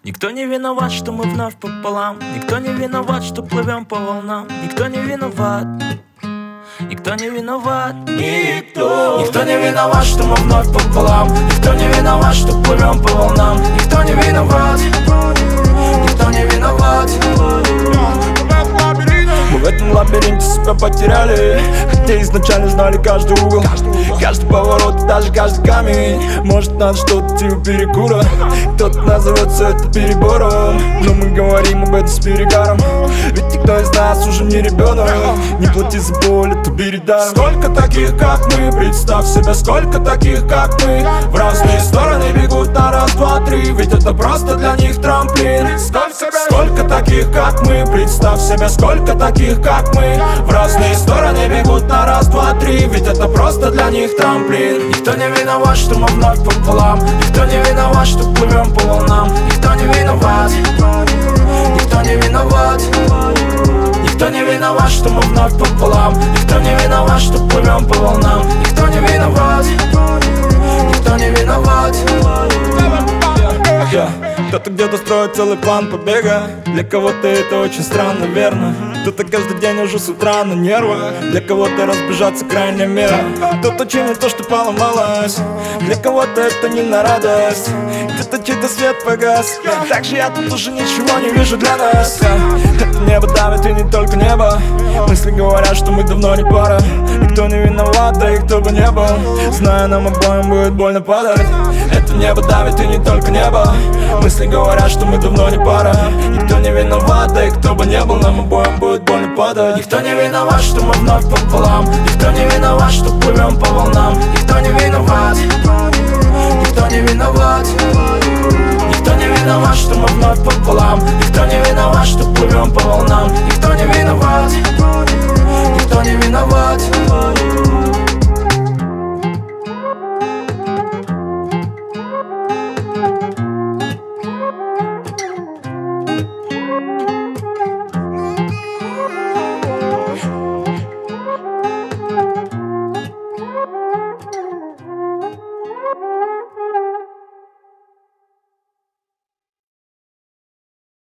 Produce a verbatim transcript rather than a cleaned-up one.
Никто не виноват, что мы вновь пополам. Никто не виноват, что плывем по волнам. Никто не виноват. Никто не виноват. Никто. Никто не виноват, что мы вновь пополам. Никто не виноват, что плывем по волнам. Никто не виноват. Никто не виноват. Мы в этом лабиринте себя потеряли, хотя изначально знали каждый угол, каждый поворот, даже каждый камень. Может, надо что-то типа перекура. Кто-то назовет все это перебором, но мы говорим об этом с перегаром. Ведь никто из нас уже не ребенок. Не плати за боль, это бери даром. Сколько таких, как мы, представь себе, сколько таких, как мы, в разные стороны бегут на раз, два, три. Ведь это просто для них трамплин. Сколько, сколько таких, как мы, представь себе, сколько таких, как мы, в разные стороны бегут на раз, два, три. Ведь это просто для них трамплин. Никто не виноват, что мы вновь пополам. Никто не виноват, что плывем по волнам. Никто не виноват. Никто не виноват. Никто не виноват, что мы вновь пополам. Никто не виноват, что плывем по волнам. Никто не виноват. Никто не виноват. Yeah. Кто-то где-то строит целый план побега. Для кого-то это очень странно, верно. Кто-то каждый день уже с утра на нервах. Для кого-то разбежаться крайняя мера. Кто-то чинит то, что поломалось. Для кого-то это не на радость. Где-то чей-то свет погас. Так же я тут уже ничего не вижу для нас. Это небо давит и не только небо. Мысли говорят, что мы давно не пара. Никто не виноват, да и кто бы не был. Знаю, нам обоим будет больно падать. Это небо давит и не только небо. Мысли говорят, что мы давно не пара. Никто не виноват, да и кто бы не был. Нам обоим будет больно падать. Никто не виноват, что мы вновь пополам. Никто не виноват, что плывем по волнам. Никто не виноват. Никто не виноват. Никто не виноват, что мы вновь пополам. Никто не виноват, что плывем по волнам. Никто не виноват.